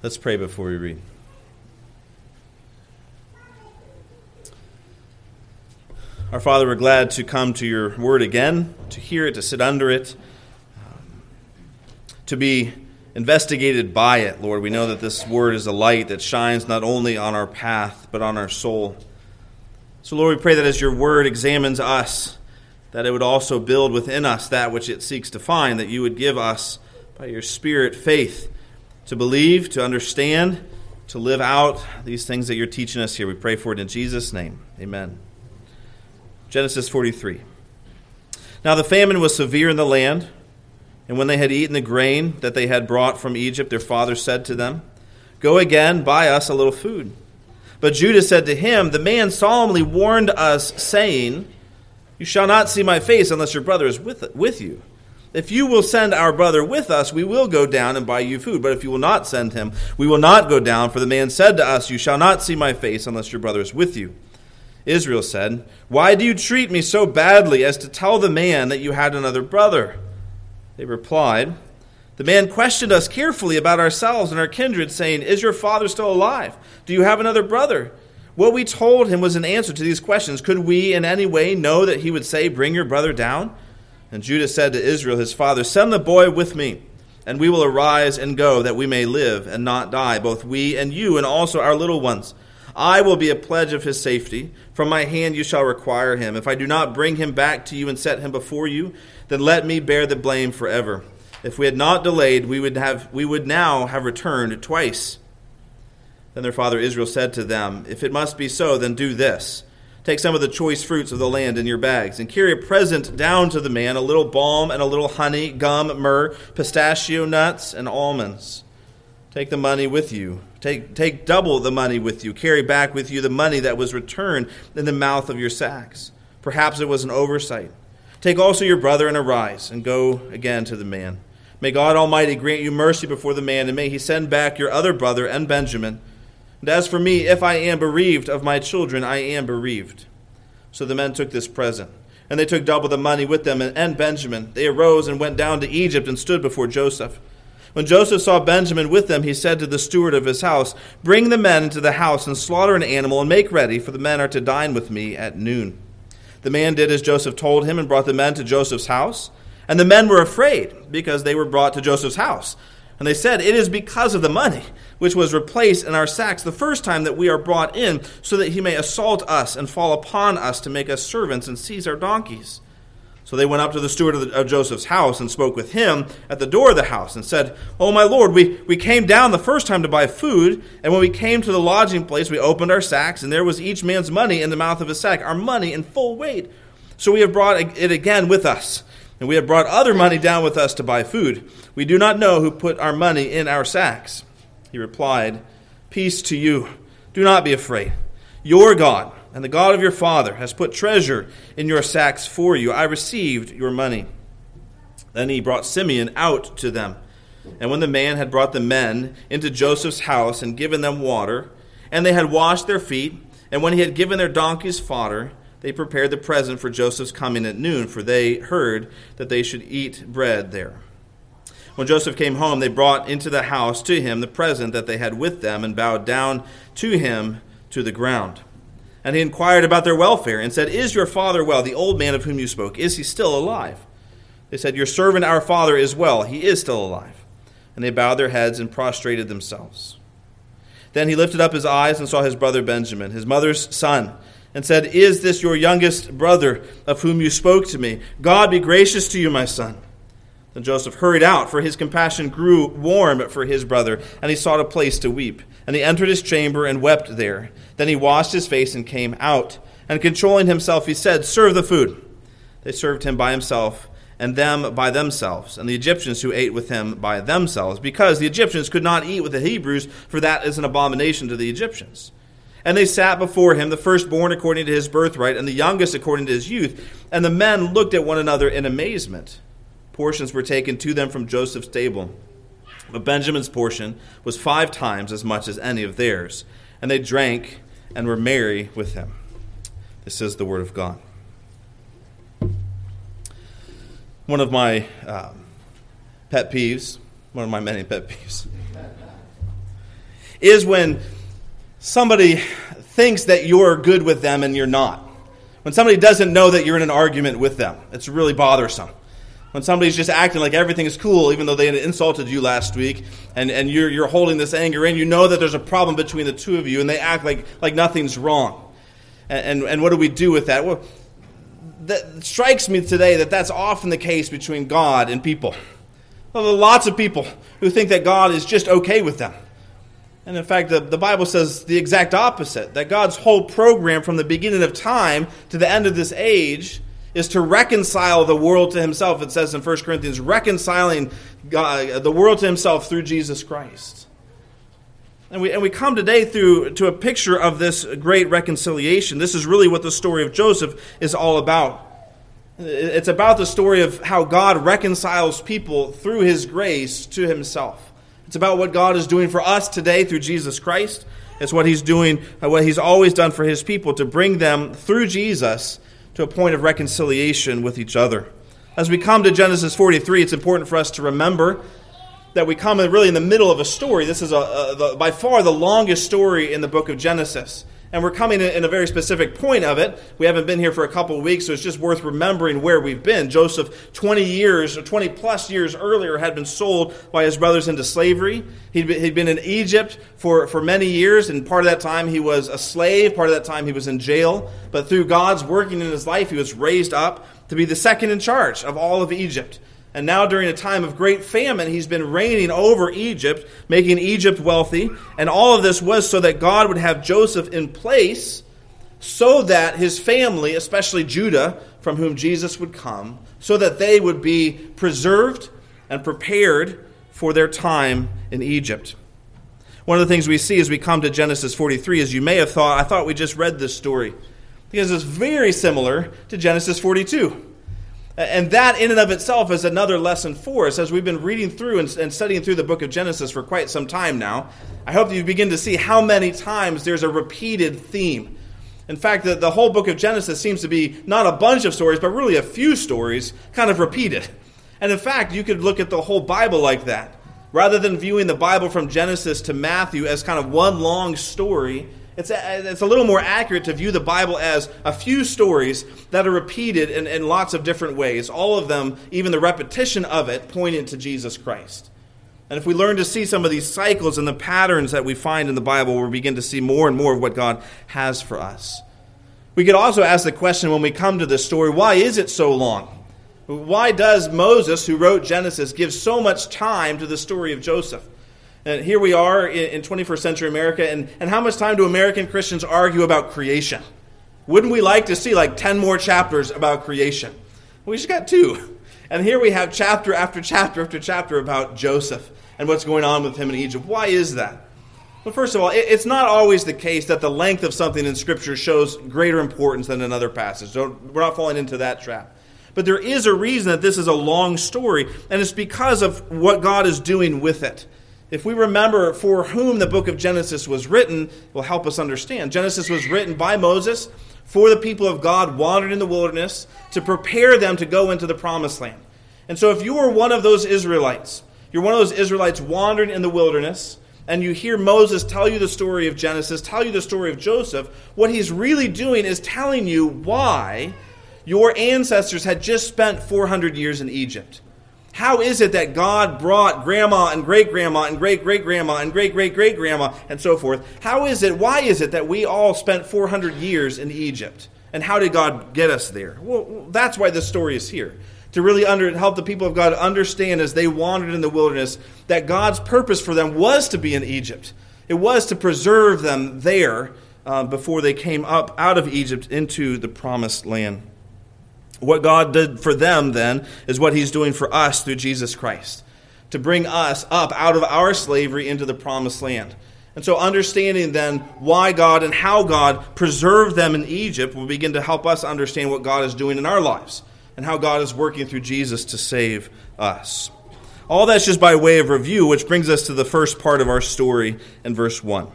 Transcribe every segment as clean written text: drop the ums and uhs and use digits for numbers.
Let's pray before we read. Our Father, we're glad to come to your word again, to hear it, to sit under it, to be investigated by it, Lord. We know that this word is a light that shines not only on our path, but on our soul. So, Lord, we pray that as your word examines us, that it would also build within us that which it seeks to find, that you would give us, by your Spirit, faith to believe, to understand, to live out these things that you're teaching us here. We pray for it in Jesus' name. Amen. Genesis 43. Now the famine was severe in the land, and when they had eaten the grain that they had brought from Egypt, their father said to them, "Go again, buy us a little food." But Judah said to him, "The man solemnly warned us, saying, 'You shall not see my face unless your brother is with you. If you will send our brother with us, we will go down and buy you food. But if you will not send him, we will not go down. For the man said to us, you shall not see my face unless your brother is with you.' Israel said, 'Why do you treat me so badly as to tell the man that you had another brother?' They replied, 'The man questioned us carefully about ourselves and our kindred, saying, Is your father still alive? Do you have another brother?' What we told him was an answer to these questions. Could we in any way know that he would say, Bring your brother down?' And Judah said to Israel, his father, 'Send the boy with me, and we will arise and go, that we may live and not die, both we and you, and also our little ones. I will be a pledge of his safety. From my hand you shall require him. If I do not bring him back to you and set him before you, then let me bear the blame forever. If we had not delayed, we would now have returned twice.' Then their father Israel said to them, 'If it must be so, then do this. Take some of the choice fruits of the land in your bags, and carry a present down to the man, a little balm and a little honey, gum, myrrh, pistachio nuts, and almonds. Take the money with you. Take double the money with you. Carry back with you the money that was returned in the mouth of your sacks. Perhaps it was an oversight. Take also your brother and arise, and go again to the man. May God Almighty grant you mercy before the man, and may he send back your other brother and Benjamin. And as for me, if I am bereaved of my children, I am bereaved.' So the men took this present, and they took double the money with them and Benjamin. They arose and went down to Egypt and stood before Joseph. When Joseph saw Benjamin with them, he said to the steward of his house, 'Bring the men into the house and slaughter an animal and make ready, for the men are to dine with me at noon.' The man did as Joseph told him and brought the men to Joseph's house. And the men were afraid because they were brought to Joseph's house. And they said, 'It is because of the money which was replaced in our sacks the first time that we are brought in, so that he may assault us and fall upon us to make us servants and seize our donkeys.' So they went up to the steward of Joseph's house and spoke with him at the door of the house and said, 'Oh, my lord, we came down the first time to buy food, and when we came to the lodging place, we opened our sacks, and there was each man's money in the mouth of his sack, our money in full weight. So we have brought it again with us, and we have brought other money down with us to buy food. We do not know who put our money in our sacks.' He replied, 'Peace to you. Do not be afraid. Your God and the God of your father has put treasure in your sacks for you. I received your money.' Then he brought Simeon out to them. And when the man had brought the men into Joseph's house and given them water, and they had washed their feet, and when he had given their donkeys fodder, they prepared the present for Joseph's coming at noon, for they heard that they should eat bread there. When Joseph came home, they brought into the house to him the present that they had with them, and bowed down to him to the ground. And he inquired about their welfare, and said, 'Is your father well, the old man of whom you spoke? Is he still alive?' They said, 'Your servant, our father, is well. He is still alive.' And they bowed their heads and prostrated themselves. Then he lifted up his eyes and saw his brother Benjamin, his mother's son, and said, 'Is this your youngest brother of whom you spoke to me? God be gracious to you, my son.' Then Joseph hurried out, for his compassion grew warm for his brother, and he sought a place to weep. And he entered his chamber and wept there. Then he washed his face and came out. And controlling himself, he said, 'Serve the food.' They served him by himself, and them by themselves, and the Egyptians who ate with him by themselves, because the Egyptians could not eat with the Hebrews, for that is an abomination to the Egyptians. And they sat before him, the firstborn according to his birthright, and the youngest according to his youth. And the men looked at one another in amazement. Portions were taken to them from Joseph's table. But Benjamin's portion was 5 times as much as any of theirs. And they drank and were merry with him." This is the word of God. One of my pet peeves, one of my many pet peeves, is when somebody thinks that you're good with them and you're not. When somebody doesn't know that you're in an argument with them. It's really bothersome. When somebody's just acting like everything is cool, even though they had insulted you last week, and you're holding this anger in, you know that there's a problem between the two of you, and they act like nothing's wrong. And what do we do with that? Well, that strikes me today that that's often the case between God and people. Well, there are lots of people who think that God is just okay with them. And in fact, the Bible says the exact opposite, that God's whole program from the beginning of time to the end of this age is to reconcile the world to himself. It says in 1 Corinthians, reconciling the world to himself through Jesus Christ. And we come today to a picture of this great reconciliation. This is really what the story of Joseph is all about. It's about the story of how God reconciles people through his grace to himself. It's about what God is doing for us today through Jesus Christ. It's what he's doing, what he's always done for his people, to bring them through Jesus to a point of reconciliation with each other. As we come to Genesis 43, it's important for us to remember that we come really in the middle of a story. This is by far the longest story in the book of Genesis. And we're coming in a very specific point of it. We haven't been here for a couple of weeks, so it's just worth remembering where we've been. Joseph, 20 plus years earlier, had been sold by his brothers into slavery. He'd been in Egypt for many years, and part of that time he was a slave, part of that time he was in jail. But through God's working in his life, he was raised up to be the second in charge of all of Egypt. And now during a time of great famine, he's been reigning over Egypt, making Egypt wealthy. And all of this was so that God would have Joseph in place so that his family, especially Judah, from whom Jesus would come, so that they would be preserved and prepared for their time in Egypt. One of the things we see as we come to Genesis 43 is you may have thought, I thought we just read this story, because it's very similar to Genesis 42. And that in and of itself is another lesson for us as we've been reading through and studying through the book of Genesis for quite some time now. I hope that you begin to see how many times there's a repeated theme. In fact, the whole book of Genesis seems to be not a bunch of stories, but really a few stories kind of repeated. And in fact, you could look at the whole Bible like that. Rather than viewing the Bible from Genesis to Matthew as kind of one long story, it's a little more accurate to view the Bible as a few stories that are repeated in lots of different ways. All of them, even the repetition of it, pointing to Jesus Christ. And if we learn to see some of these cycles and the patterns that we find in the Bible, we'll begin to see more and more of what God has for us. We could also ask the question when we come to this story, why is it so long? Why does Moses, who wrote Genesis, give so much time to the story of Joseph? And here we are in 21st century America, and how much time do American Christians argue about creation? Wouldn't we like to see like 10 more chapters about creation? We just got 2. And here we have chapter after chapter after chapter about Joseph and what's going on with him in Egypt. Why is that? Well, first of all, it's not always the case that the length of something in Scripture shows greater importance than another passage. We're not falling into that trap. But there is a reason that this is a long story, and it's because of what God is doing with it. If we remember for whom the book of Genesis was written, it will help us understand. Genesis was written by Moses for the people of God wandering in the wilderness to prepare them to go into the promised land. And so if you were one of those Israelites, you're one of those Israelites wandering in the wilderness, and you hear Moses tell you the story of Genesis, tell you the story of Joseph, what he's really doing is telling you why your ancestors had just spent 400 years in Egypt. How is it that God brought grandma and great-grandma and great-great-grandma and great-great-great-grandma and so forth? Why is it that we all spent 400 years in Egypt? And how did God get us there? Well, that's why this story is here. To really help the people of God understand as they wandered in the wilderness that God's purpose for them was to be in Egypt. It was to preserve them there before they came up out of Egypt into the promised land. What God did for them, then, is what he's doing for us through Jesus Christ, to bring us up out of our slavery into the promised land. And so understanding, then, why God and how God preserved them in Egypt will begin to help us understand what God is doing in our lives and how God is working through Jesus to save us. All that's just by way of review, which brings us to the first part of our story in verse 1.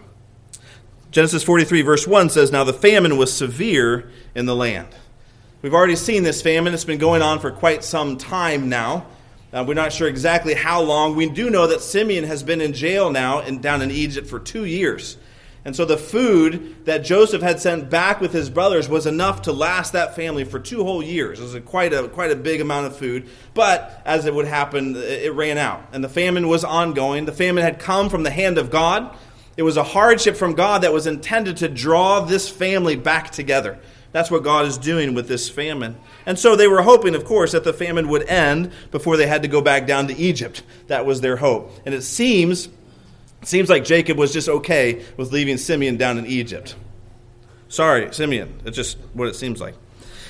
Genesis 43, verse 1 says, "Now the famine was severe in the land." We've already seen this famine. It's been going on for quite some time now. We're not sure exactly how long. We do know that Simeon has been in jail now down in Egypt for 2 years. And so the food that Joseph had sent back with his brothers was enough to last that family for 2 whole years. It was quite a big amount of food. But as it would happen, it ran out. And the famine was ongoing. The famine had come from the hand of God. It was a hardship from God that was intended to draw this family back together. That's what God is doing with this famine. And so they were hoping, of course, that the famine would end before they had to go back down to Egypt. That was their hope. And it seems like Jacob was just okay with leaving Simeon down in Egypt. Sorry, Simeon. It's just what it seems like.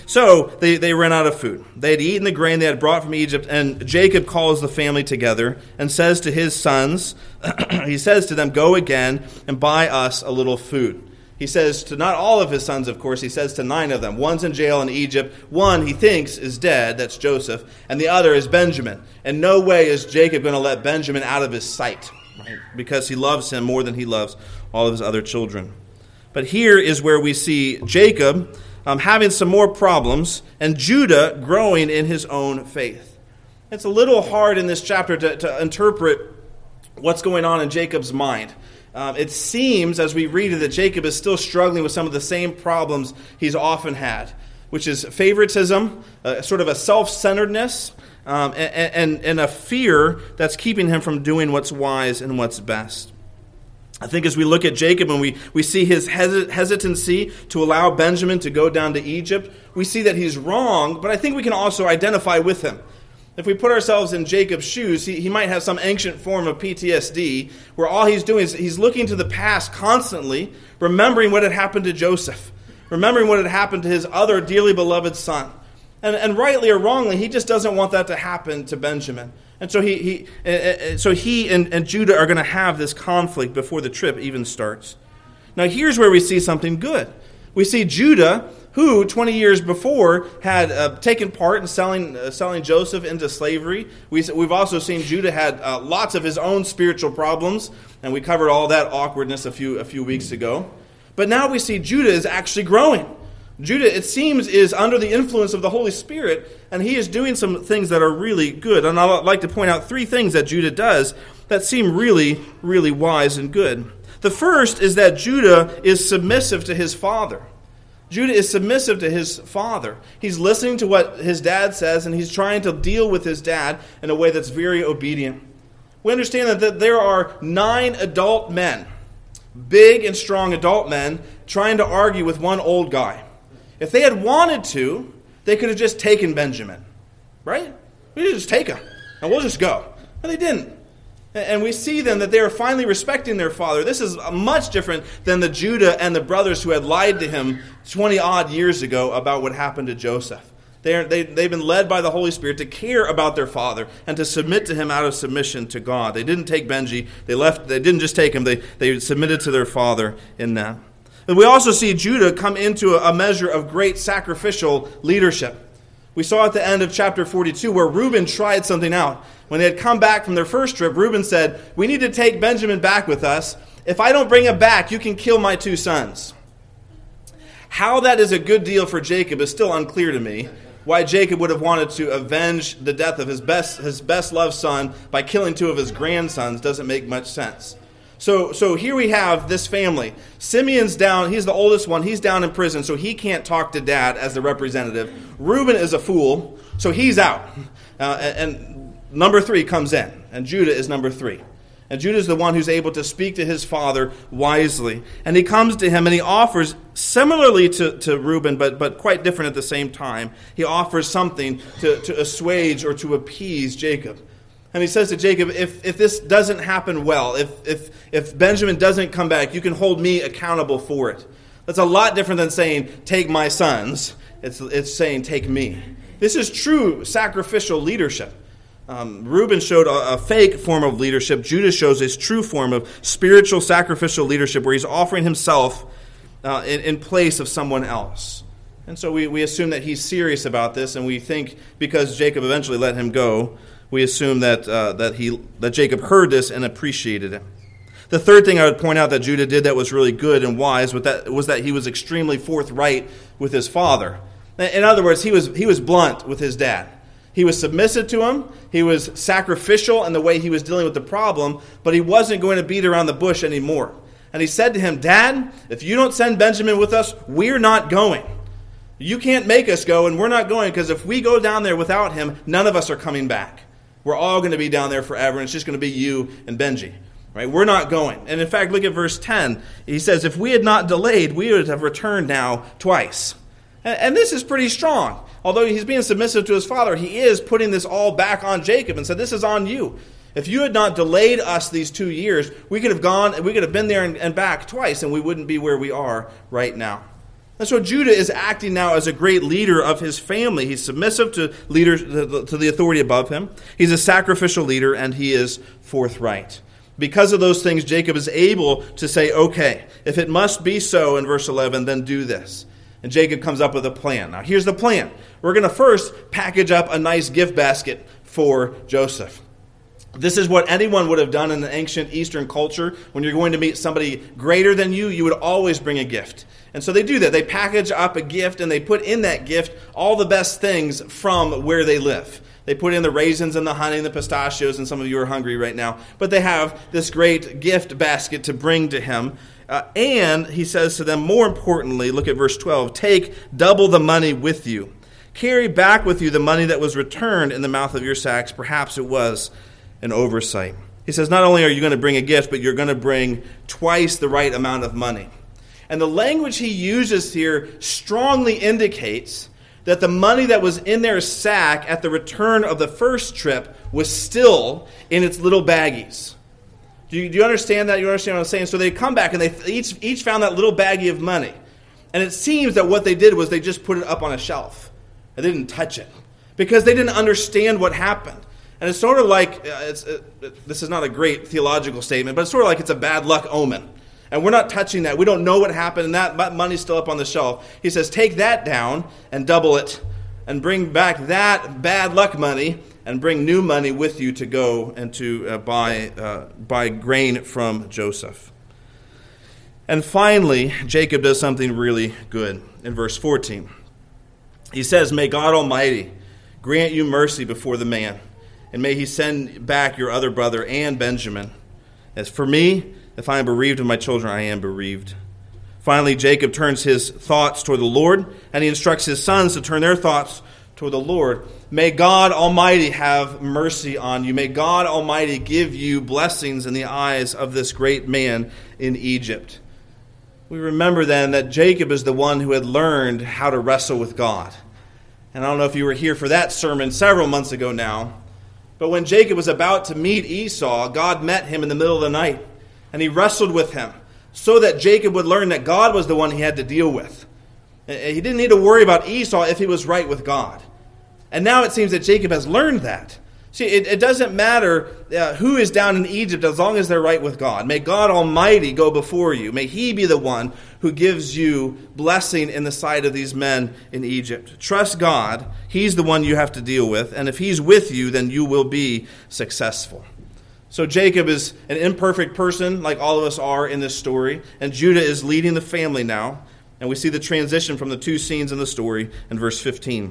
So they ran out of food. They had eaten the grain they had brought from Egypt, and Jacob calls the family together and says to his sons, he says to them, "Go again and buy us a little food." He says to not all of his sons, of course, he says to 9 of them. One's in jail in Egypt. One he thinks is dead, that's Joseph, and the other is Benjamin. In no way is Jacob going to let Benjamin out of his sight, right? Because he loves him more than he loves all of his other children. But here is where we see Jacob having some more problems and Judah growing in his own faith. It's a little hard in this chapter to interpret what's going on in Jacob's mind. It seems, as we read it, that Jacob is still struggling with some of the same problems he's often had, which is favoritism, sort of a self-centeredness, and a fear that's keeping him from doing what's wise and what's best. I think as we look at Jacob and we see his hesitancy to allow Benjamin to go down to Egypt, we see that he's wrong, but I think we can also identify with him. If we put ourselves in Jacob's shoes, he might have some ancient form of PTSD where all he's doing is he's looking to the past constantly, remembering what had happened to Joseph, remembering what had happened to his other dearly beloved son. And rightly or wrongly, he just doesn't want that to happen to Benjamin. And so he and Judah are going to have this conflict before the trip even starts. Now here's where we see something good. We see Judah, who 20 years before had taken part in selling Joseph into slavery. We've also seen Judah had lots of his own spiritual problems, and we covered all that awkwardness a few weeks ago. But now we see Judah is actually growing. Judah, it seems, is under the influence of the Holy Spirit, and he is doing some things that are really good. And I'd like to point out 3 things that Judah does that seem really, really wise and good. The first is that Judah is submissive to his father. Judah is submissive to his father. He's listening to what his dad says, and he's trying to deal with his dad in a way that's very obedient. We understand that there are 9 adult men, big and strong adult men, trying to argue with one old guy. If they had wanted to, they could have just taken Benjamin, right? We could just take him, and we'll just go. But they didn't. And we see then that they are finally respecting their father. This is much different than the Judah and the brothers who had lied to him 20-odd years ago about what happened to Joseph. They've been led by the Holy Spirit to care about their father and to submit to him out of submission to God. They didn't take Benji. They didn't just take him. They submitted to their father in that. And we also see Judah come into a measure of great sacrificial leadership. We saw at the end of chapter 42 where Reuben tried something out. When they had come back from their first trip, Reuben said, "We need to take Benjamin back with us. If I don't bring him back, you can kill my 2 sons." How that is a good deal for Jacob is still unclear to me. Why Jacob would have wanted to avenge the death of his best loved son by killing 2 of his grandsons doesn't make much sense. So here we have this family. Simeon's down. He's the oldest one. He's down in prison, so he can't talk to dad as the representative. Reuben is a fool, so he's out. And number 3 comes in, and Judah is number 3. And Judah is the one who's able to speak to his father wisely. And he comes to him and he offers, similarly to Reuben, but quite different at the same time, he offers something to assuage or to appease Jacob. And he says to Jacob, if this doesn't happen well, if Benjamin doesn't come back, you can hold me accountable for it. That's a lot different than saying, take my sons. It's saying, take me. This is true sacrificial leadership. Reuben showed a fake form of leadership. Judah shows his true form of spiritual sacrificial leadership where he's offering himself in place of someone else. And so we assume that he's serious about this, and we think because Jacob eventually let him go, we assume that Jacob heard this and appreciated it. The third thing I would point out that Judah did that was really good and wise was that he was extremely forthright with his father. In other words, he was blunt with his dad. He was submissive to him. He was sacrificial in the way he was dealing with the problem, but he wasn't going to beat around the bush anymore. And he said to him, Dad, if you don't send Benjamin with us, we're not going. You can't make us go, and we're not going, because if we go down there without him, none of us are coming back. We're all going to be down there forever, and it's just going to be you and Benji. Right? We're not going. And in fact, look at verse 10. He says, if we had not delayed, we would have returned now twice. And this is pretty strong. Although he's being submissive to his father, he is putting this all back on Jacob and said, this is on you. If you had not delayed us these 2 years, we could have been there and back twice, and we wouldn't be where we are right now. And so Judah is acting now as a great leader of his family. He's submissive to leaders, to the authority above him. He's a sacrificial leader, and he is forthright. Because of those things, Jacob is able to say, okay, if it must be so in verse 11, then do this. And Jacob comes up with a plan. Now, here's the plan. We're going to first package up a nice gift basket for Joseph. This is what anyone would have done in the ancient Eastern culture. When you're going to meet somebody greater than you, you would always bring a gift. And so they do that. They package up a gift, and they put in that gift all the best things from where they live. They put in the raisins and the honey and the pistachios, and some of you are hungry right now. But they have this great gift basket to bring to him. And he says to them, more importantly, look at verse 12, take double the money with you. Carry back with you the money that was returned in the mouth of your sacks. Perhaps it was an oversight. He says, not only are you going to bring a gift, but you're going to bring twice the right amount of money. And the language he uses here strongly indicates that the money that was in their sack at the return of the first trip was still in its little baggies. Do you understand that? You understand what I'm saying? So they come back and they each found that little baggie of money. And it seems that what they did was they just put it up on a shelf. They didn't touch it because they didn't understand what happened. And it's sort of like, this is not a great theological statement, but it's sort of like it's a bad luck omen. And we're not touching that. We don't know what happened, and that money's still up on the shelf. He says, take that down and double it, and bring back that bad luck money, and bring new money with you to go and to buy grain from Joseph. And finally, Jacob does something really good in verse 14. He says, may God Almighty grant you mercy before the man, and may he send back your other brother and Benjamin. As for me, if I am bereaved of my children, I am bereaved. Finally, Jacob turns his thoughts toward the Lord, and he instructs his sons to turn their thoughts toward the Lord. May God Almighty have mercy on you. May God Almighty give you blessings in the eyes of this great man in Egypt. We remember then that Jacob is the one who had learned how to wrestle with God. And I don't know if you were here for that sermon several months ago now, but when Jacob was about to meet Esau, God met him in the middle of the night. And he wrestled with him so that Jacob would learn that God was the one he had to deal with. He didn't need to worry about Esau if he was right with God. And now it seems that Jacob has learned that. See, it doesn't matter who is down in Egypt as long as they're right with God. May God Almighty go before you. May he be the one who gives you blessing in the sight of these men in Egypt. Trust God. He's the one you have to deal with. And if he's with you, then you will be successful. So Jacob is an imperfect person, like all of us are in this story, and Judah is leading the family now. And we see the transition from the two scenes in the story in verse 15.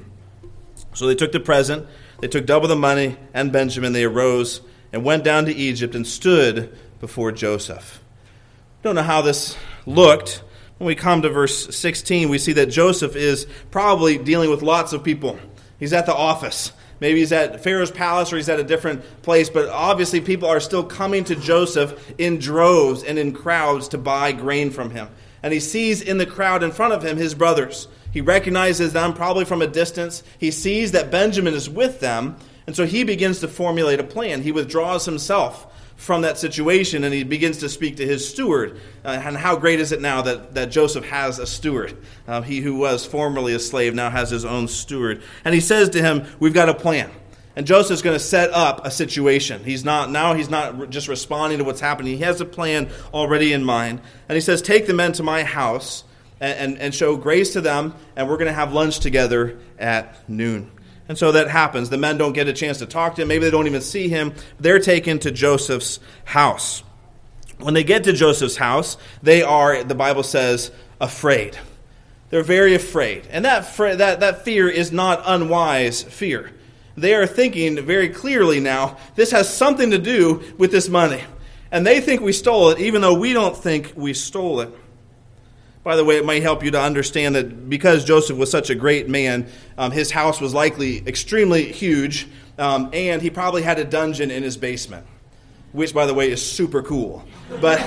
So they took the present, they took double the money and Benjamin, they arose and went down to Egypt and stood before Joseph. Don't know how this looked. When we come to verse 16, we see that Joseph is probably dealing with lots of people. He's at the office. Maybe he's at Pharaoh's palace or he's at a different place, but obviously people are still coming to Joseph in droves and in crowds to buy grain from him. And he sees in the crowd in front of him his brothers. He recognizes them probably from a distance. He sees that Benjamin is with them, and so he begins to formulate a plan. He withdraws himself from that situation, and he begins to speak to his steward. And how great is it now that Joseph has a steward? He who was formerly a slave now has his own steward. And he says to him, we've got a plan. And Joseph's going to set up a situation. He's not just responding to what's happening. He has a plan already in mind. And he says, take the men to my house and show grace to them, and we're going to have lunch together at noon. And so that happens. The men don't get a chance to talk to him. Maybe they don't even see him. They're taken to Joseph's house. When they get to Joseph's house, they are, the Bible says, afraid. They're very afraid. And that fear is not unwise fear. They are thinking very clearly now, this has something to do with this money. And they think we stole it, even though we don't think we stole it. By the way, it might help you to understand that because Joseph was such a great man, his house was likely extremely huge, and he probably had a dungeon in his basement, which, by the way, is super cool. But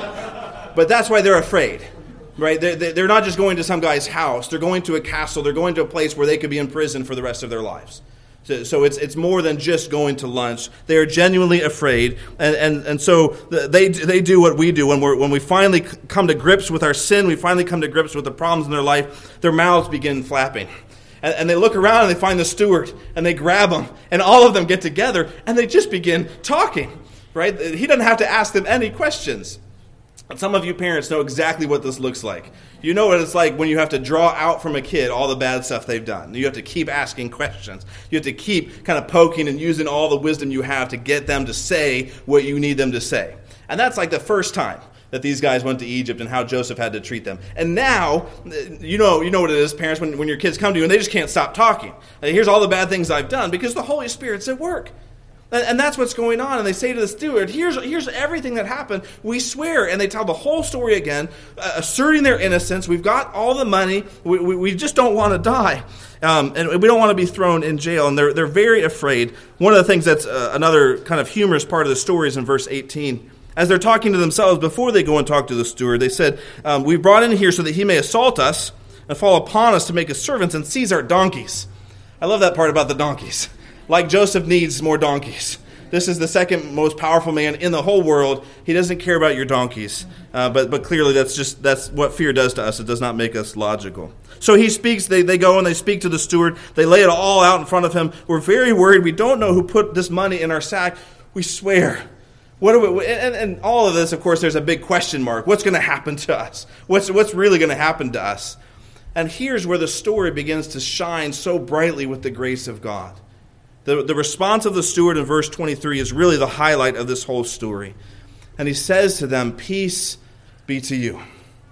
that's why they're afraid, right? They're not just going to some guy's house. They're going to a castle. They're going to a place where they could be in prison for the rest of their lives. So it's more than just going to lunch. They are genuinely afraid, and so they do what we do when we finally come to grips with our sin. We finally come to grips with the problems in their life. Their mouths begin flapping, and they look around and they find the steward and they grab him, and all of them get together and they just begin talking. Right? He doesn't have to ask them any questions. Some of you parents know exactly what this looks like. You know what it's like when you have to draw out from a kid all the bad stuff they've done. You have to keep asking questions. You have to keep kind of poking and using all the wisdom you have to get them to say what you need them to say. And that's like the first time that these guys went to Egypt and how Joseph had to treat them. And now, you know what it is, parents, when your kids come to you and they just can't stop talking. Here's all the bad things I've done because the Holy Spirit's at work. And that's what's going on. And they say to the steward, here's everything that happened. We swear. And they tell the whole story again, asserting their innocence. We've got all the money. We just don't want to die. And we don't want to be thrown in jail. And they're very afraid. One of the things that's another kind of humorous part of the story is in verse 18. As they're talking to themselves before they go and talk to the steward, they said, we brought in here so that he may assault us and fall upon us to make us servants and seize our donkeys. I love that part about the donkeys. Like Joseph needs more donkeys. This is the second most powerful man in the whole world. He doesn't care about your donkeys. But clearly that's what fear does to us. It does not make us logical. So he speaks, they go and they speak to the steward. They lay it all out in front of him. We're very worried. We don't know who put this money in our sack. We swear. What do we, and all of this, of course, there's a big question mark. What's going to happen to us? What's really going to happen to us? And here's where the story begins to shine so brightly with the grace of God. The response of the steward in verse 23 is really the highlight of this whole story. And he says to them, peace be to you.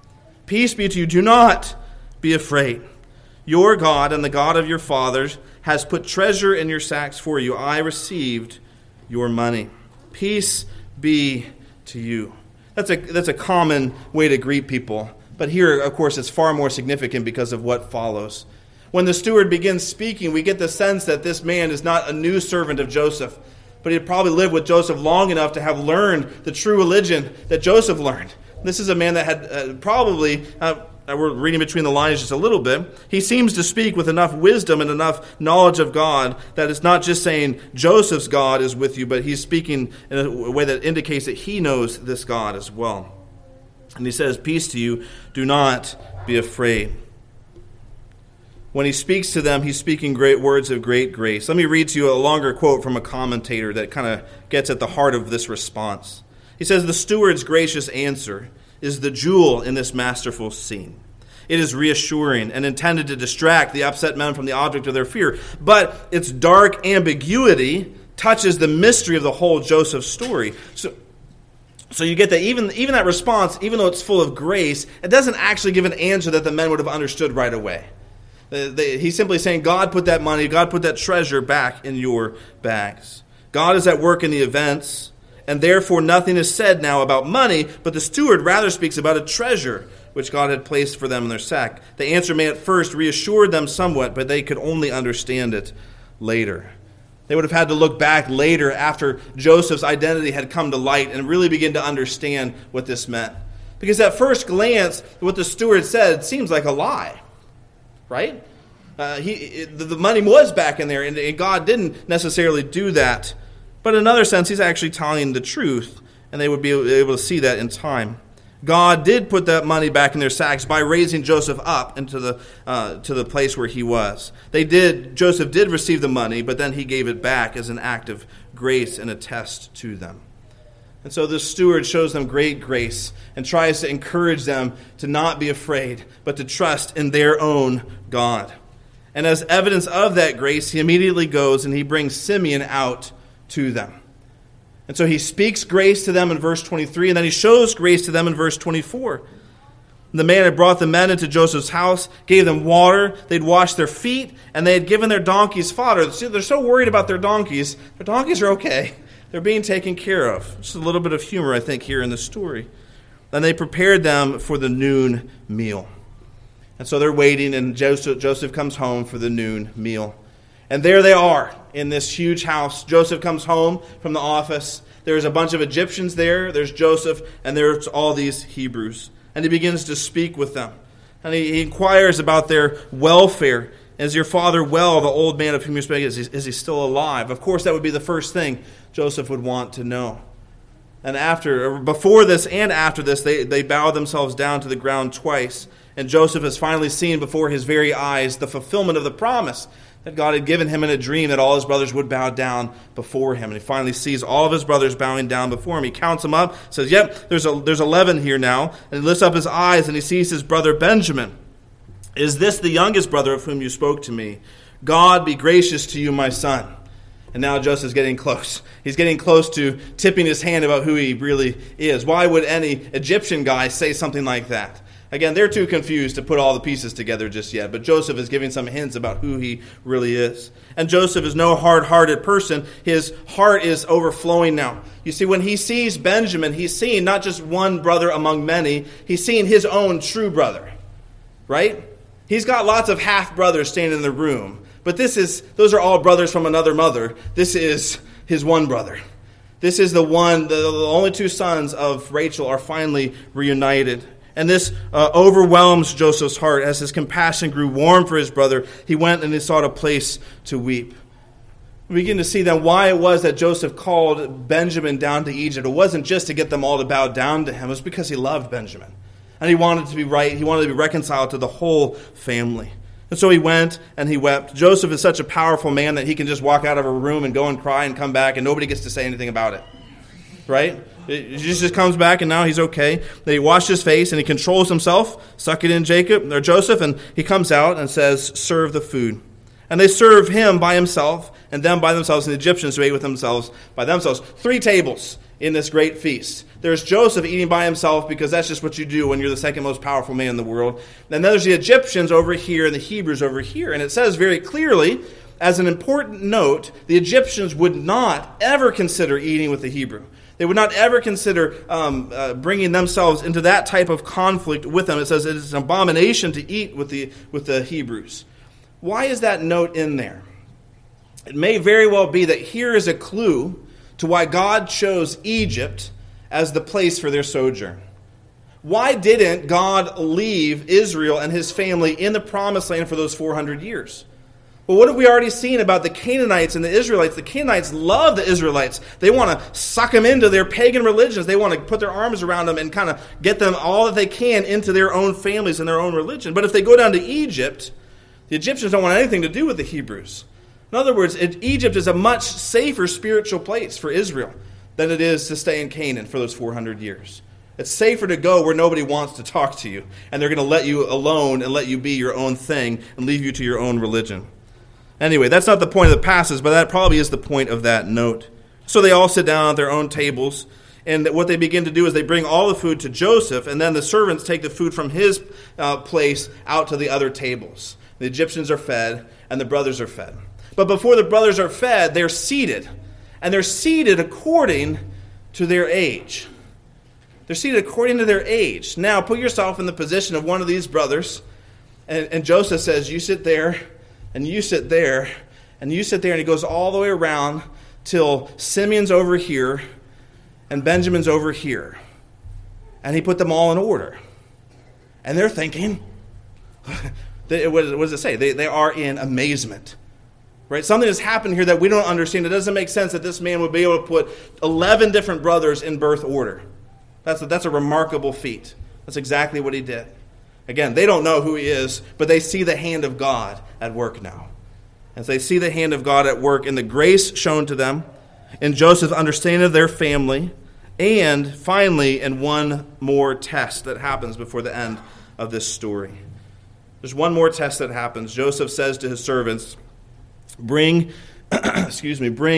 Peace be to you. Do not be afraid. Your God and the God of your fathers has put treasure in your sacks for you. I received your money. Peace be to you. That's a common way to greet people. But here, of course, it's far more significant because of what follows. When the steward begins speaking, we get the sense that this man is not a new servant of Joseph, but he had probably lived with Joseph long enough to have learned the true religion that Joseph learned. This is a man that had we're reading between the lines just a little bit, he seems to speak with enough wisdom and enough knowledge of God that it's not just saying Joseph's God is with you, but he's speaking in a way that indicates that he knows this God as well. And he says, peace to you, do not be afraid. When he speaks to them, he's speaking great words of great grace. Let me read to you a longer quote from a commentator that kind of gets at the heart of this response. He says, the steward's gracious answer is the jewel in this masterful scene. It is reassuring and intended to distract the upset men from the object of their fear. But its dark ambiguity touches the mystery of the whole Joseph story. So you get that even that response, even though it's full of grace, it doesn't actually give an answer that the men would have understood right away. He's simply saying, God put that money, God put that treasure back in your bags. God is at work in the events, and therefore nothing is said now about money, but the steward rather speaks about a treasure which God had placed for them in their sack. The answer may at first reassure them somewhat, but they could only understand it later. They would have had to look back later after Joseph's identity had come to light and really begin to understand what this meant. Because at first glance, what the steward said seems like a lie. Right? The money was back in there, and God didn't necessarily do that. But in another sense, he's actually telling the truth, and they would be able to see that in time. God did put that money back in their sacks by raising Joseph up into to the place where he was. Joseph did receive the money, but then he gave it back as an act of grace and a test to them. And so the steward shows them great grace and tries to encourage them to not be afraid, but to trust in their own God. And as evidence of that grace, he immediately goes and he brings Simeon out to them. And so he speaks grace to them in verse 23, and then he shows grace to them in verse 24. And the man had brought the men into Joseph's house, gave them water, they'd washed their feet, and they had given their donkeys fodder. See, they're so worried about their donkeys. Their donkeys are okay. They're being taken care of. Just a little bit of humor, I think, here in the story. And they prepared them for the noon meal. And so they're waiting, and Joseph comes home for the noon meal. And there they are in this huge house. Joseph comes home from the office. There's a bunch of Egyptians there. There's Joseph, and there's all these Hebrews. And he begins to speak with them. And he inquires about their welfare. Is your father well, the old man of whom you speak? Is he still alive? Of course, that would be the first thing Joseph would want to know. And before this and after this, they bow themselves down to the ground twice. And Joseph has finally seen before his very eyes the fulfillment of the promise that God had given him in a dream that all his brothers would bow down before him. And he finally sees all of his brothers bowing down before him. He counts them up, says, yep, there's 11 here now. And he lifts up his eyes and he sees his brother Benjamin. Is this the youngest brother of whom you spoke to me? God be gracious to you, my son. And now Joseph's getting close. He's getting close to tipping his hand about who he really is. Why would any Egyptian guy say something like that? Again, they're too confused to put all the pieces together just yet, but Joseph is giving some hints about who he really is. And Joseph is no hard-hearted person. His heart is overflowing now. You see, when he sees Benjamin, he's seeing not just one brother among many, he's seeing his own true brother, right? He's got lots of half-brothers standing in the room, but those are all brothers from another mother. This is his one brother. This is the only two sons of Rachel are finally reunited. And this overwhelms Joseph's heart. As his compassion grew warm for his brother, he went and he sought a place to weep. We begin to see then why it was that Joseph called Benjamin down to Egypt. It wasn't just to get them all to bow down to him. It was because he loved Benjamin. And he wanted to be right. He wanted to be reconciled to the whole family. And so he went and he wept. Joseph is such a powerful man that he can just walk out of a room and go and cry and come back and nobody gets to say anything about it. Right? He just comes back and now he's okay. Then he washed his face and he controls himself. Suck it in, Joseph, and he comes out and says, serve the food. And they serve him by himself and them by themselves, and the Egyptians who ate with themselves by themselves. 3 tables in this great feast. There's Joseph eating by himself because that's just what you do when you're the second most powerful man in the world. And then there's the Egyptians over here and the Hebrews over here. And it says very clearly, as an important note, the Egyptians would not ever consider eating with the Hebrew. They would not ever consider bringing themselves into that type of conflict with them. It says it is an abomination to eat with the Hebrews. Why is that note in there? It may very well be that here is a clue to why God chose Egypt as the place for their sojourn. Why didn't God leave Israel and his family in the promised land for those 400 years? Well, what have we already seen about the Canaanites and the Israelites? The Canaanites love the Israelites. They want to suck them into their pagan religions. They want to put their arms around them and kind of get them all that they can into their own families and their own religion. But if they go down to Egypt, the Egyptians don't want anything to do with the Hebrews. In other words, Egypt is a much safer spiritual place for Israel than it is to stay in Canaan for those 400 years. It's safer to go where nobody wants to talk to you, and they're going to let you alone and let you be your own thing and leave you to your own religion. Anyway, that's not the point of the passage, but that probably is the point of that note. So they all sit down at their own tables, and what they begin to do is they bring all the food to Joseph, and then the servants take the food from his place out to the other tables. The Egyptians are fed, and the brothers are fed. But before the brothers are fed, they're seated, and they're seated according to their age. They're seated according to their age. Now, put yourself in the position of one of these brothers, and Joseph says, you sit there, and you sit there, and you sit there, and he goes all the way around till Simeon's over here, and Benjamin's over here. And he put them all in order. And they're thinking, what does it say? They are in amazement. Right? Something has happened here that we don't understand. It doesn't make sense that this man would be able to put 11 different brothers in birth order. That's a remarkable feat. That's exactly what he did. Again, they don't know who he is, but they see the hand of God at work now. As they see the hand of God at work in the grace shown to them, in Joseph's understanding of their family, and finally in one more test that happens before the end of this story. There's one more test that happens. Joseph says to his servants, bring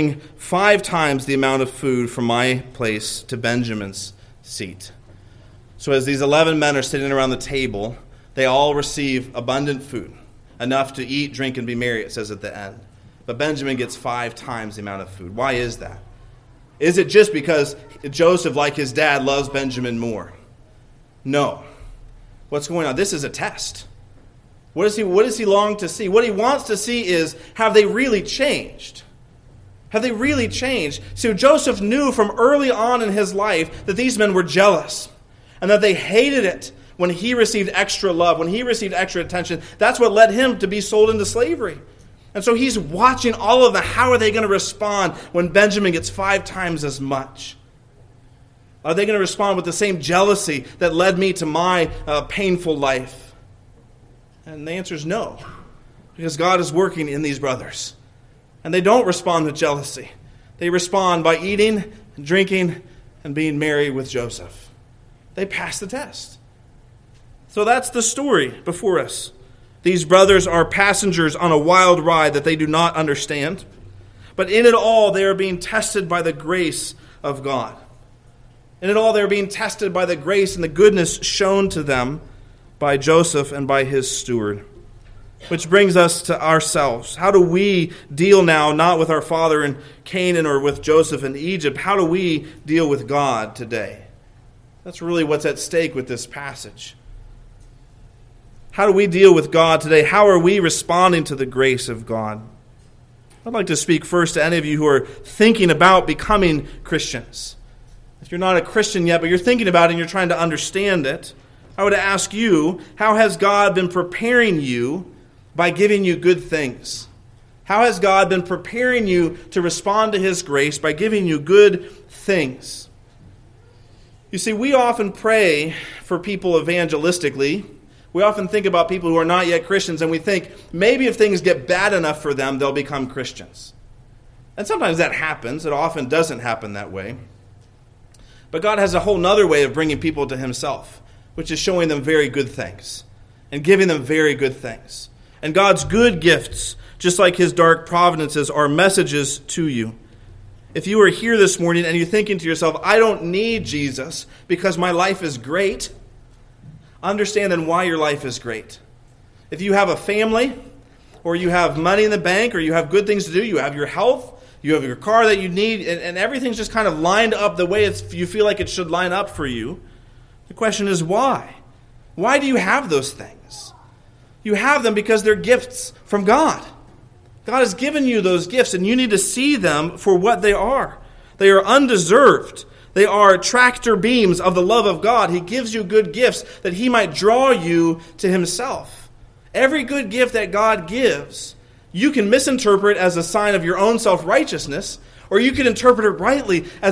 5 times the amount of food from my place to Benjamin's seat. So as these 11 men are sitting around the table, they all receive abundant food, enough to eat, drink, and be merry, it says at the end. But Benjamin gets 5 times the amount of food. Why is that? Is it just because Joseph, like his dad, loves Benjamin more? No. What's going on? This is a test. What does he long to see? What he wants to see is, have they really changed? Have they really changed? So Joseph knew from early on in his life that these men were jealous and that they hated it when he received extra love, when he received extra attention. That's what led him to be sold into slavery. And so he's watching all of the, how are they going to respond when Benjamin gets 5 times as much? Are they going to respond with the same jealousy that led me to my painful life? And the answer is no, because God is working in these brothers. And they don't respond with jealousy. They respond by eating, and drinking, and being merry with Joseph. They pass the test. So that's the story before us. These brothers are passengers on a wild ride that they do not understand. But in it all, they are being tested by the grace of God. In it all, they are being tested by the grace and the goodness shown to them by Joseph and by his steward. Which brings us to ourselves. How do we deal now, not with our father in Canaan or with Joseph in Egypt? How do we deal with God today? That's really what's at stake with this passage. How do we deal with God today? How are we responding to the grace of God? I'd like to speak first to any of you who are thinking about becoming Christians. If you're not a Christian yet, but you're thinking about it and you're trying to understand it, I would ask you, how has God been preparing you by giving you good things? How has God been preparing you to respond to his grace by giving you good things? You see, we often pray for people evangelistically. We often think about people who are not yet Christians, and we think maybe if things get bad enough for them, they'll become Christians. And sometimes that happens. It often doesn't happen that way. But God has a whole other way of bringing people to himself, which is showing them very good things and giving them very good things. And God's good gifts, just like his dark providences, are messages to you. If you are here this morning and you're thinking to yourself, I don't need Jesus because my life is great, understand then why your life is great. If you have a family, or you have money in the bank, or you have good things to do, you have your health, you have your car that you need, and everything's just kind of lined up the way you feel like it should line up for you, the question is why? Why do you have those things? You have them because they're gifts from God. God has given you those gifts, and you need to see them for what they are. They are undeserved. They are tractor beams of the love of God. He gives you good gifts that he might draw you to himself. Every good gift that God gives, you can misinterpret as a sign of your own self-righteousness, or you can interpret it rightly as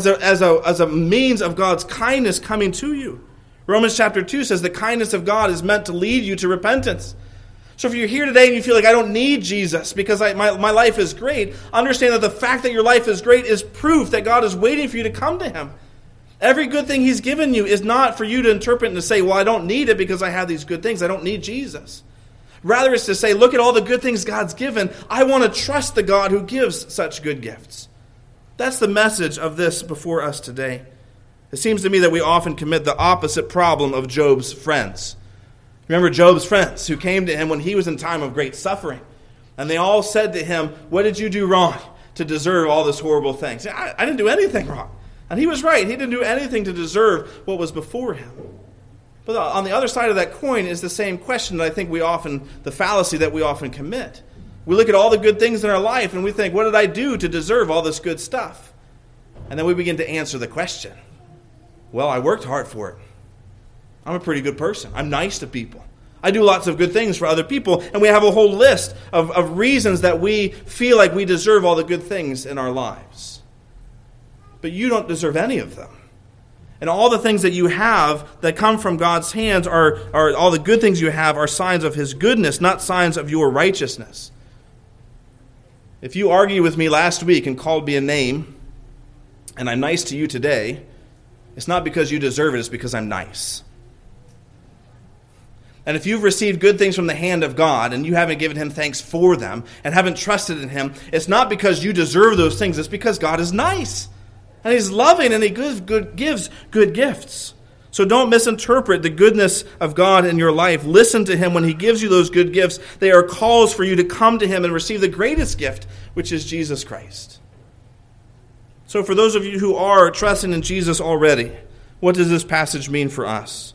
a means of God's kindness coming to you. Romans chapter 2 says the kindness of God is meant to lead you to repentance. So if you're here today and you feel like I don't need Jesus because my life is great, understand that the fact that your life is great is proof that God is waiting for you to come to him. Every good thing he's given you is not for you to interpret and to say, well, I don't need it because I have these good things. I don't need Jesus. Rather, it's to say, look at all the good things God's given. I want to trust the God who gives such good gifts. That's the message of this before us today. It seems to me that we often commit the opposite problem of Job's friends. Remember Job's friends who came to him when he was in time of great suffering. And they all said to him, what did you do wrong to deserve all this horrible things? I didn't do anything wrong. And he was right. He didn't do anything to deserve what was before him. But on the other side of that coin is the same question that I think the fallacy that we often commit. We look at all the good things in our life and we think, what did I do to deserve all this good stuff? And then we begin to answer the question. Well, I worked hard for it. I'm a pretty good person. I'm nice to people. I do lots of good things for other people. And we have a whole list of reasons that we feel like we deserve all the good things in our lives. But you don't deserve any of them. And all the things that you have that come from God's hands are all the good things you have are signs of his goodness, not signs of your righteousness. If you argued with me last week and called me a name, and I'm nice to you today, it's not because you deserve it, it's because I'm nice. And if you've received good things from the hand of God and you haven't given him thanks for them and haven't trusted in him, it's not because you deserve those things, it's because God is nice. And he's loving and he gives good gifts. So don't misinterpret the goodness of God in your life. Listen to him when he gives you those good gifts. They are calls for you to come to him and receive the greatest gift, which is Jesus Christ. So for those of you who are trusting in Jesus already, what does this passage mean for us?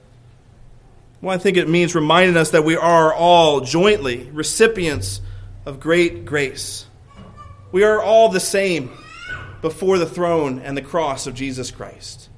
Well, I think it means reminding us that we are all jointly recipients of great grace. We are all the same before the throne and the cross of Jesus Christ.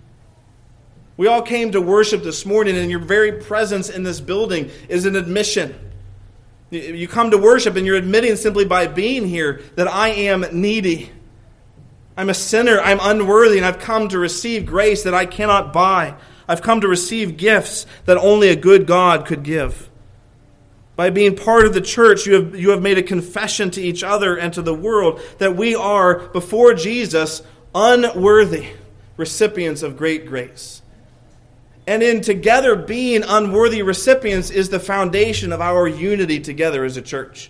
We all came to worship this morning, and your very presence in this building is an admission. You come to worship, and you're admitting simply by being here that I am needy. I'm a sinner, I'm unworthy, and I've come to receive grace that I cannot buy. I've come to receive gifts that only a good God could give. By being part of the church, you have made a confession to each other and to the world that we are, before Jesus, unworthy recipients of great grace. And in together being unworthy recipients is the foundation of our unity together as a church.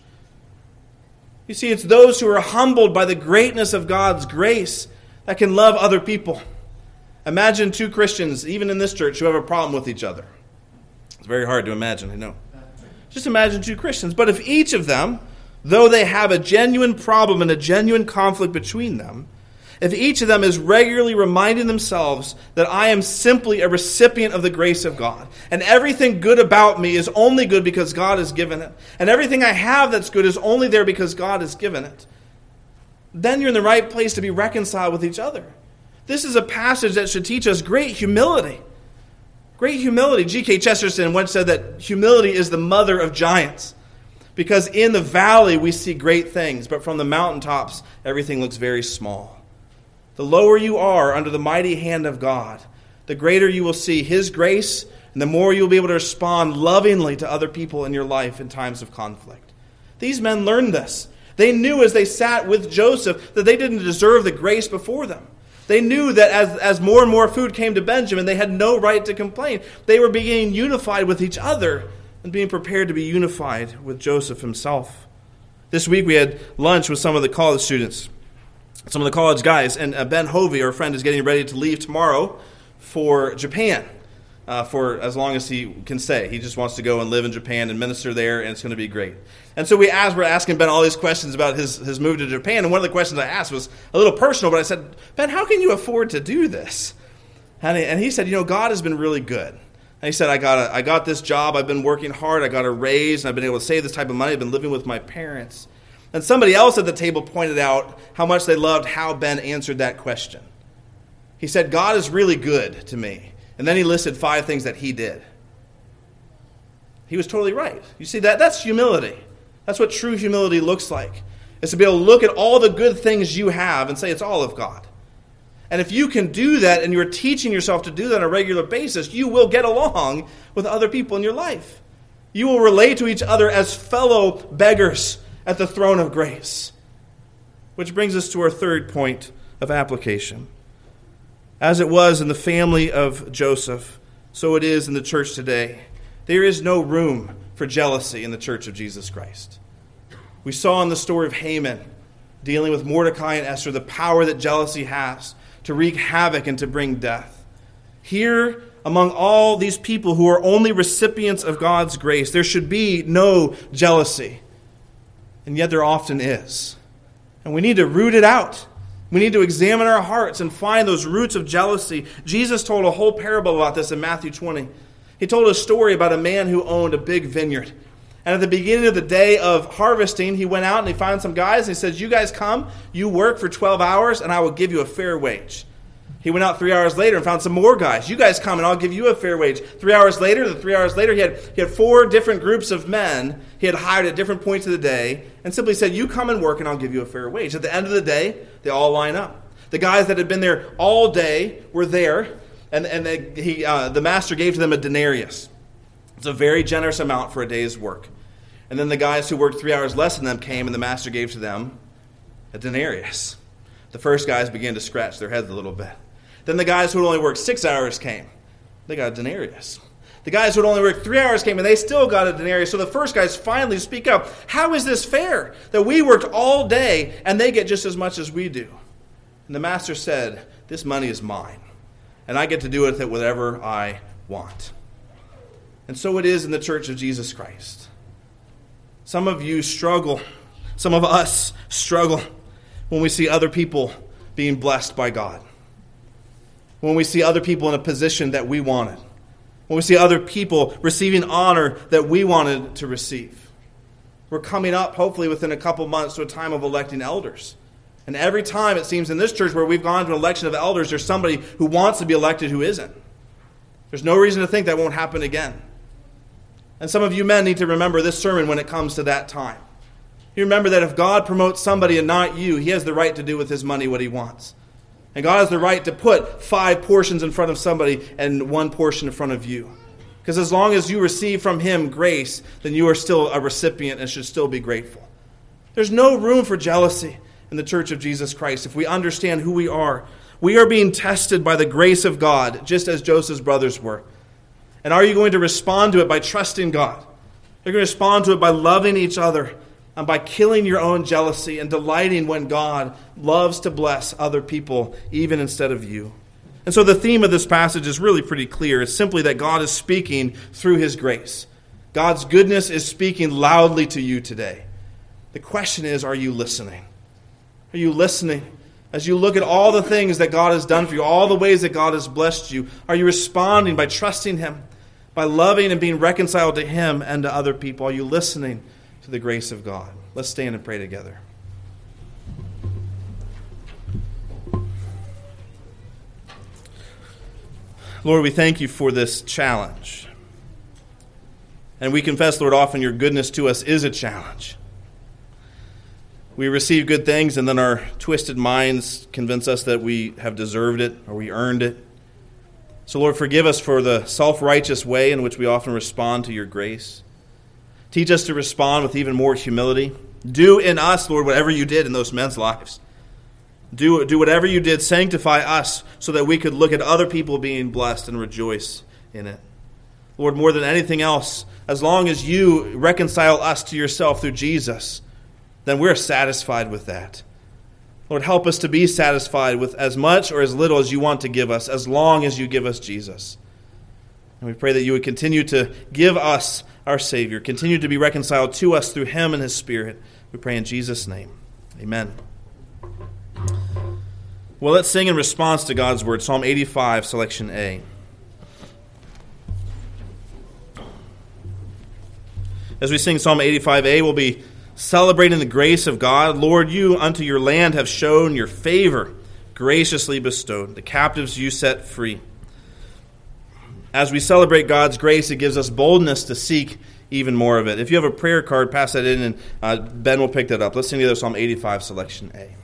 You see, it's those who are humbled by the greatness of God's grace that can love other people. Imagine two Christians, even in this church, who have a problem with each other. It's very hard to imagine, I know. Just imagine two Christians. But if each of them, though they have a genuine problem and a genuine conflict between them, if each of them is regularly reminding themselves that I am simply a recipient of the grace of God, and everything good about me is only good because God has given it, and everything I have that's good is only there because God has given it, then you're in the right place to be reconciled with each other. This is a passage that should teach us great humility. Great humility. G.K. Chesterton once said that humility is the mother of giants, because in the valley we see great things, but from the mountaintops everything looks very small. The lower you are under the mighty hand of God, the greater you will see his grace, and the more you'll be able to respond lovingly to other people in your life in times of conflict. These men learned this. They knew as they sat with Joseph that they didn't deserve the grace before them. They knew that as more and more food came to Benjamin, they had no right to complain. They were being unified with each other and being prepared to be unified with Joseph himself. This week we had lunch with some of the college students, some of the college guys, and Ben Hovey, our friend, is getting ready to leave tomorrow for Japan for as long as he can stay. He just wants to go and live in Japan and minister there, and it's going to be great. And so we're asking Ben all these questions about his move to Japan, and one of the questions I asked was a little personal, but I said, Ben, how can you afford to do this? And he said, God has been really good. And he said, I got this job, I've been working hard, I got a raise, and I've been able to save this type of money, I've been living with my parents. And somebody else at the table pointed out how much they loved how Ben answered that question. He said, God is really good to me. And then he listed 5 things that he did. He was totally right. You see, that's humility. That's what true humility looks like. It's to be able to look at all the good things you have and say it's all of God. And if you can do that and you're teaching yourself to do that on a regular basis, you will get along with other people in your life. You will relate to each other as fellow beggars at the throne of grace. Which brings us to our third point of application. As it was in the family of Joseph, so it is in the church today. There is no room for jealousy in the church of Jesus Christ. We saw in the story of Haman, dealing with Mordecai and Esther, the power that jealousy has to wreak havoc and to bring death. Here, among all these people who are only recipients of God's grace, there should be no jealousy. And yet there often is. And we need to root it out. We need to examine our hearts and find those roots of jealousy. Jesus told a whole parable about this in Matthew 20. He told a story about a man who owned a big vineyard. And at the beginning of the day of harvesting, he went out and he found some guys. And he says, you guys come, you work for 12 hours, and I will give you a fair wage. He went out 3 hours later and found some more guys. You guys come and I'll give you a fair wage. 3 hours later, he had 4 different groups of men he had hired at different points of the day and simply said, you come and work and I'll give you a fair wage. At the end of the day, they all line up. The guys that had been there all day were there, and the master gave to them a denarius. It's a very generous amount for a day's work. And then the guys who worked 3 hours less than them came, and the master gave to them a denarius. The first guys began to scratch their heads a little bit. Then the guys who had only worked 6 hours came. They got a denarius. The guys who had only worked 3 hours came, and they still got a denarius. So the first guys finally speak up. How is this fair that we worked all day and they get just as much as we do? And the master said, this money is mine. and I get to do with it whatever I want. And so it is in the Church of Jesus Christ. Some of you struggle, some of us struggle when we see other people being blessed by God. When we see other people in a position that we wanted. When we see other people receiving honor that we wanted to receive. We're coming up, hopefully within a couple months, to a time of electing elders. And every time it seems in this church where we've gone to an election of elders, there's somebody who wants to be elected who isn't. There's no reason to think that won't happen again. And some of you men need to remember this sermon when it comes to that time. You remember that if God promotes somebody and not you, he has the right to do with his money what he wants. And God has the right to put 5 portions in front of somebody and 1 portion in front of you. Because as long as you receive from him grace, then you are still a recipient and should still be grateful. There's no room for jealousy in the Church of Jesus Christ if we understand who we are. We are being tested by the grace of God, just as Joseph's brothers were. And are you going to respond to it by trusting God? You're going to respond to it by loving each other and by killing your own jealousy and delighting when God loves to bless other people, even instead of you. And so the theme of this passage is really pretty clear. It's simply that God is speaking through his grace. God's goodness is speaking loudly to you today. The question is, are you listening? Are you listening? As you look at all the things that God has done for you, all the ways that God has blessed you, are you responding by trusting him, by loving and being reconciled to him and to other people? Are you listening to the grace of God? Let's stand and pray together. Lord, we thank you for this challenge. And we confess, Lord, often your goodness to us is a challenge. We receive good things and then our twisted minds convince us that we have deserved it or we earned it. So, Lord, forgive us for the self-righteous way in which we often respond to your grace. Teach us to respond with even more humility. Do in us, Lord, whatever you did in those men's lives. Do whatever you did. Sanctify us so that we could look at other people being blessed and rejoice in it. Lord, more than anything else, as long as you reconcile us to yourself through Jesus, then we're satisfied with that. Lord, help us to be satisfied with as much or as little as you want to give us, as long as you give us Jesus. And we pray that you would continue to give us our Savior, continue to be reconciled to us through him and his Spirit. We pray in Jesus' name. Amen. Well, let's sing in response to God's word. Psalm 85, selection A. As we sing Psalm 85A, we'll be celebrating the grace of God. Lord, you unto your land have shown your favor, graciously bestowed. The captives you set free. As we celebrate God's grace, it gives us boldness to seek even more of it. If you have a prayer card, pass that in and Ben will pick that up. Let's sing together Psalm 85, selection A.